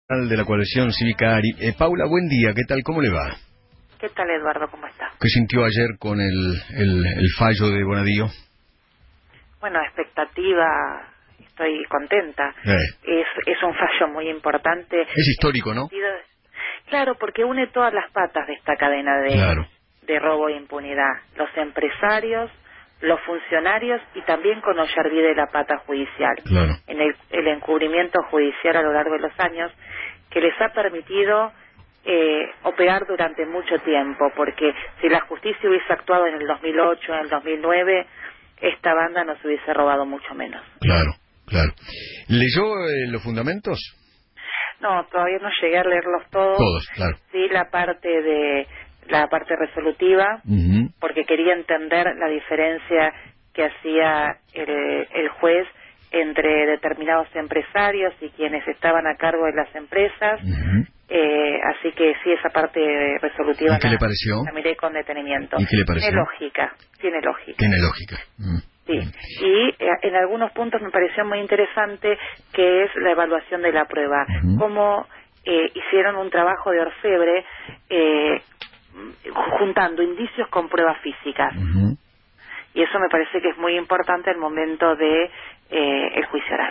de la coalición cívica ARI. Paula, buen día, ¿qué tal? ¿Cómo le va? ¿Qué tal, Eduardo? ¿Cómo está? ¿Qué sintió ayer con el fallo de Bonadío? Bueno, expectativa, estoy contenta. Es un fallo muy importante. Es histórico, ¿no? Claro, porque une todas las patas de esta cadena de robo e impunidad. Los empresarios, los funcionarios y también con Ollarvide la pata judicial. Claro. En el encubrimiento judicial a lo largo de los años que les ha permitido operar durante mucho tiempo, porque si la justicia hubiese actuado en el 2008, en el 2009, esta banda nos hubiese robado mucho menos. Claro, claro. ¿Leyó los fundamentos? No, todavía no llegué a leerlos todos. Todos, claro. Sí, la parte resolutiva, porque quería entender la diferencia que hacía el juez entre determinados empresarios y quienes estaban a cargo de las empresas. Así que sí, esa parte resolutiva. ¿Y qué le pareció? La miré con detenimiento. ¿Y qué le pareció? Tiene lógica. Tiene lógica. Sí, y en algunos puntos me pareció muy interesante que es la evaluación de la prueba. Cómo hicieron un trabajo de orfebre juntando indicios con pruebas físicas. Y eso me parece que es muy importante al momento de el juicio oral.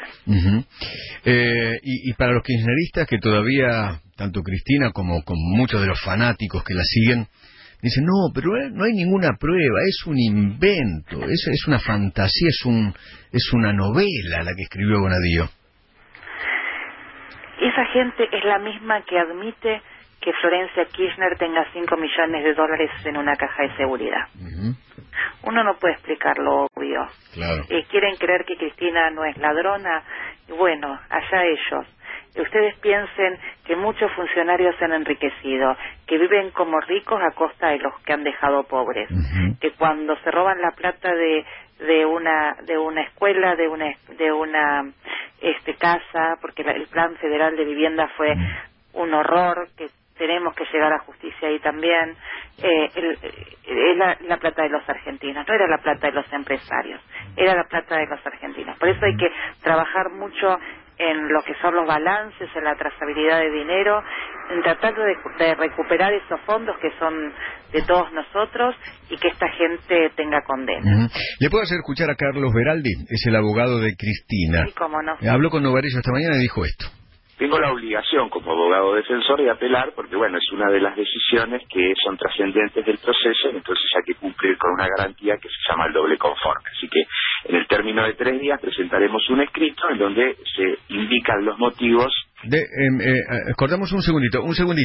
Y para los kirchneristas que todavía, tanto Cristina como muchos de los fanáticos que la siguen, dicen, no, pero no hay ninguna prueba, es un invento, es una fantasía, es una novela la que escribió Bonadío. Esa gente es la misma que admite que Florencia Kirchner tenga $5 millones en una caja de seguridad. Uno no puede explicar lo obvio. Claro. Quieren creer que Cristina no es ladrona, y bueno, allá ellos. Ustedes piensen que muchos funcionarios se han enriquecido, que viven como ricos a costa de los que han dejado pobres, que cuando se roban la plata de una escuela, de una casa, porque el plan federal de vivienda fue un horror, que tenemos que llegar a justicia ahí también, es la plata de los argentinos, no era la plata de los empresarios, era la plata de los argentinos. Por eso hay que trabajar mucho en lo que son los balances, en la trazabilidad de dinero, en tratar de recuperar esos fondos que son de todos nosotros y que esta gente tenga condena. ¿Le puedo hacer escuchar a Carlos Veraldi? Es el abogado de Cristina. Sí, cómo no. Habló con Novarecio esta mañana y dijo esto. Tengo la obligación como abogado defensor de apelar porque, bueno, es una de las decisiones que son trascendentes del proceso, entonces hay que cumplir con una garantía que se llama el doble conforme. Así que en el término de 3 días presentaremos un escrito en donde se indican los motivos. Cortamos un segundito.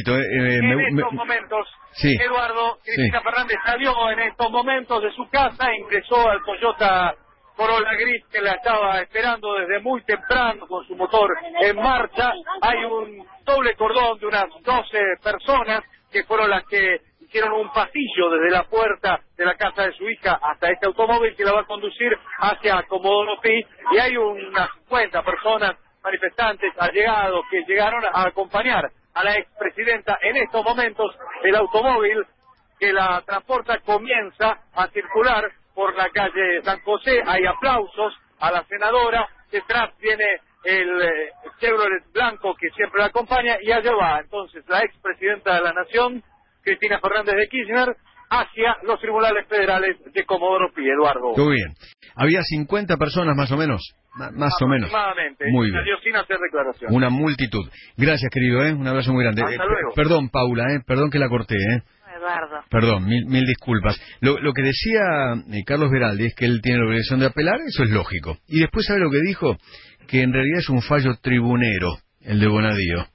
En estos momentos, sí. Eduardo, Cristina Fernández salió en estos momentos de su casa, ingresó al Toyota Corolla gris que la estaba esperando desde muy temprano con su motor en marcha. Hay un doble cordón de unas 12 personas que fueron las que hicieron un pasillo desde la puerta de la casa de su hija hasta este automóvil que la va a conducir hacia Comodoro Pi, y hay unas 50 personas manifestantes allegados que llegaron a acompañar a la expresidenta. En estos momentos el automóvil que la transporta comienza a circular por la calle San José. Hay aplausos a la senadora, detrás viene el Chevrolet blanco que siempre la acompaña, y allá va entonces la expresidenta de la Nación, Cristina Fernández de Kirchner, hacia los tribunales federales de Comodoro Pi. Eduardo. Muy bien. Había 50 personas más o menos. Más o menos. Aproximadamente. Muy bien. Salió sin hacer declaración. Una multitud. Gracias, querido, un abrazo muy grande. Hasta luego. Perdón, Paula, perdón que la corté, Eduardo. Perdón, mil disculpas. Lo que decía Carlos Veraldi es que él tiene la obligación de apelar, eso es lógico. Y después, ¿sabe lo que dijo? Que en realidad es un fallo tribunero, el de Bonadío.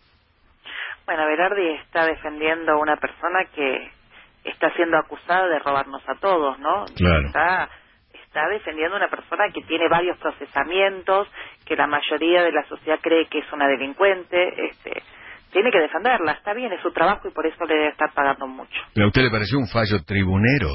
Bueno, Veraldi está defendiendo a una persona que está siendo acusada de robarnos a todos, ¿no? Claro. Está defendiendo a una persona que tiene varios procesamientos, que la mayoría de la sociedad cree que es una delincuente. Tiene que defenderla, está bien, es su trabajo y por eso le debe estar pagando mucho. ¿Pero a usted le pareció un fallo tribunero?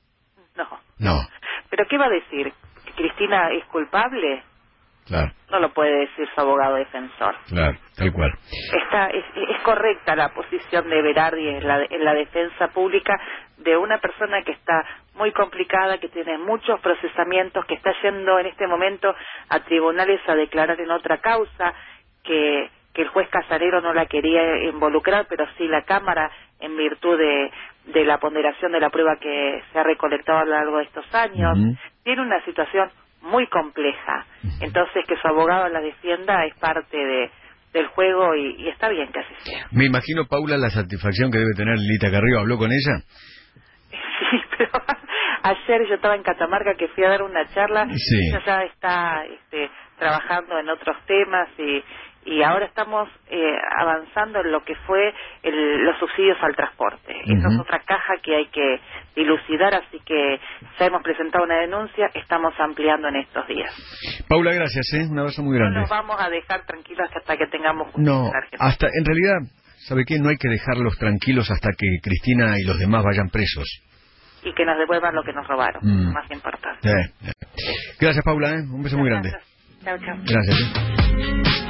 No. ¿Pero qué va a decir? ¿Que Cristina es culpable? Claro. No lo puede decir su abogado defensor. Claro, tal cual. Es correcta la posición de Veraldi en la defensa pública de una persona que está muy complicada, que tiene muchos procesamientos, que está yendo en este momento a tribunales a declarar en otra causa, que que el juez Casanero no la quería involucrar, pero sí la Cámara, en virtud de la ponderación de la prueba que se ha recolectado a lo largo de estos años. Tiene una situación muy compleja, entonces que su abogado la defienda es parte del juego y está bien que así sea. Me imagino, Paula, la satisfacción que debe tener Lilita Carrillo. ¿Habló con ella? Sí, pero ayer yo estaba en Catamarca, que fui a dar una charla, sí. Ella ya está trabajando en otros temas y ahora estamos avanzando en lo que fue los subsidios al transporte. Esa es otra caja que hay que dilucidar, así que ya hemos presentado una denuncia, estamos ampliando en estos días. Paula, gracias, un abrazo muy grande. No nos vamos a dejar tranquilos hasta que tengamos justicia en Argentina. Hasta, en realidad, ¿sabe qué? No hay que dejarlos tranquilos hasta que Cristina y los demás vayan presos. Y que nos devuelvan lo que nos robaron, más importante. Gracias, Paula, un beso muy grande. Chao, chao. Gracias.